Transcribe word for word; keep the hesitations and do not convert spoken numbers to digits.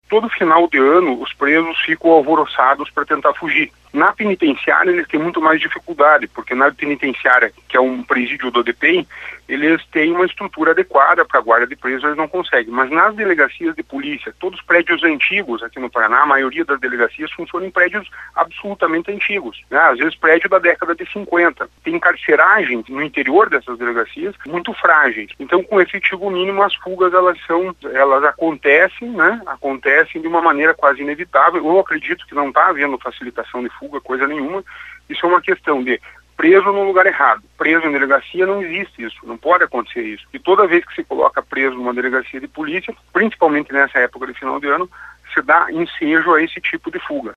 Todo final de ano, os presos ficam alvoroçados para tentar fugir. Na penitenciária, eles têm muito mais dificuldade, porque na penitenciária, que é um presídio do D P E M, eles têm uma estrutura adequada para a guarda de presos, eles não conseguem. Mas nas delegacias de polícia, todos os prédios antigos aqui no Paraná, a maioria das delegacias funcionam em prédios absolutamente antigos, né? Às vezes prédio da década de cinquenta. Tem carceragens no interior dessas delegacias muito frágeis. Então, com efetivo mínimo, as fugas elas são, elas acontecem, né? Acontecem de uma maneira quase inevitável. Eu acredito que não está havendo facilitação de fuga, coisa nenhuma. Isso é uma questão de preso no lugar errado. Preso em delegacia não existe isso, não pode acontecer isso. E toda vez que se coloca preso numa delegacia de polícia, principalmente nessa época de final de ano, se dá ensejo a esse tipo de fuga.